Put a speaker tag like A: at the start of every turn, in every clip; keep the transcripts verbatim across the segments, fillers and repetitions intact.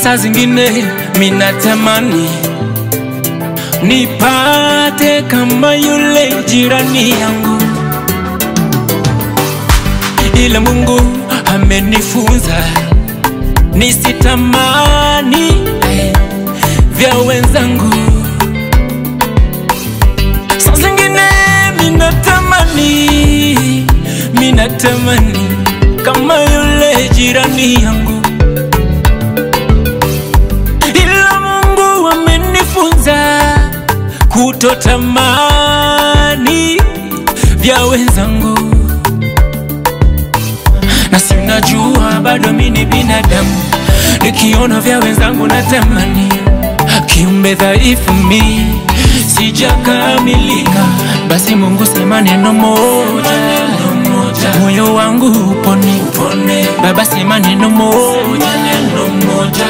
A: Saa zingine minatamani nipate kama yule jirani yangu, ila Mungu amenifunza nisitamani eh, vya wenzangu. Saa zingine minatamani, minatamani kama yule jirani yangu, ila Mungu amenifunza kutotamani vya wenzangu. Na si unajua bado mimi ni binadamu, nikiona vya wenzangu natamani. Kiumbe dhaifu mimi, sijakamilika, basi Mungu sema neno moja, moyo wangu upone, upone. Baba sema neno moja, neno moja.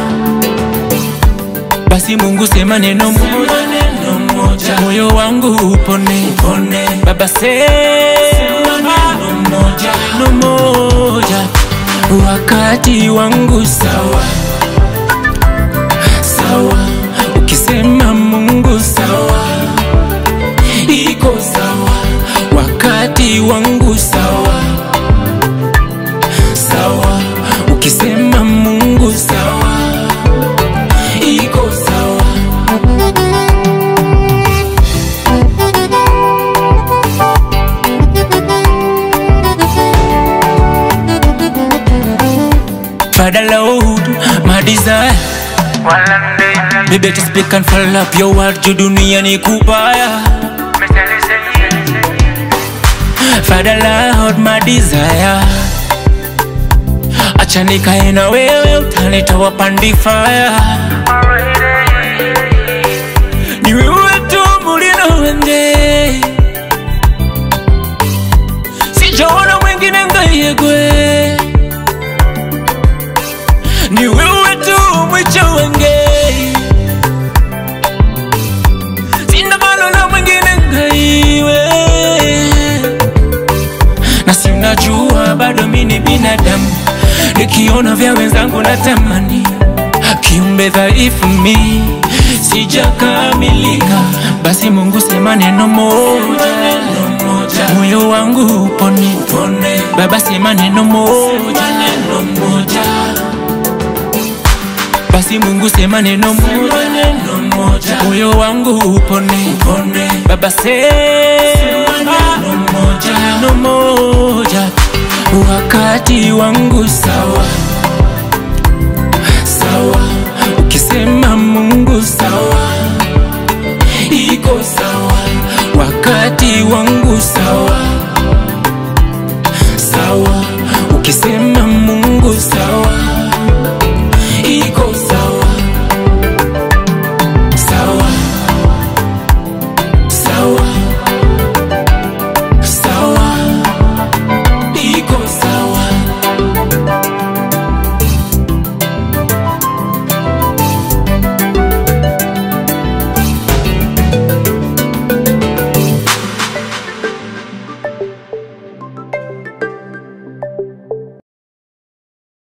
A: Basi Mungu sema neno moja, neno moja. Moyo wangu upone, upone. Baba sema neno moja, neno moja. Wakati wangu sawa, sawa. Ukisema Mungu sawa, iko sawa. Wakati wangu sawa, sawa. Ukisema Mungu sawa, iko sawa. Father Lord, my desire, me better speak and follow up your word. Juu dunia ni kubaya. Father Lord, my desire, acha nikae na wewe, utanitoa pandi fire. Ni wewe tu mulino wende, sijaona mwingine ngayegwe. Ni wewe tu mwicho wenge, sina malolo mwingine ngaiwe. Na si unajua bado mimi ni binadamu, nikiona vya wenzangu natamani. Kiumbe dhaifu mimi, sijakamilika, basi Mungu sema neno moja, neno moja. Moyo wangu upone, upone. Baba sema neno moja, neno moja. Basi Mungu sema neno moja, neno moja. Moyo wangu upone, upone. Baba sema neno moja, neno moja. Wakati wangu sawa, sawa. Ukisema Mungu sawa, iko sawa. Wakati wangu sawa.